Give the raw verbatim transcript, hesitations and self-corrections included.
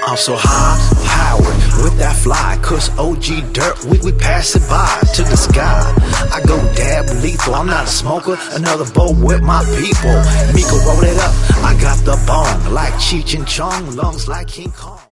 I'm so high powered with that fly, cause O G dirt, we, we pass it by to the sky. I go dab lethal, I'm not a smoker, another bowl with my people. Miko roll it up, I got the bone like Cheech and Chong, lungs like King Kong.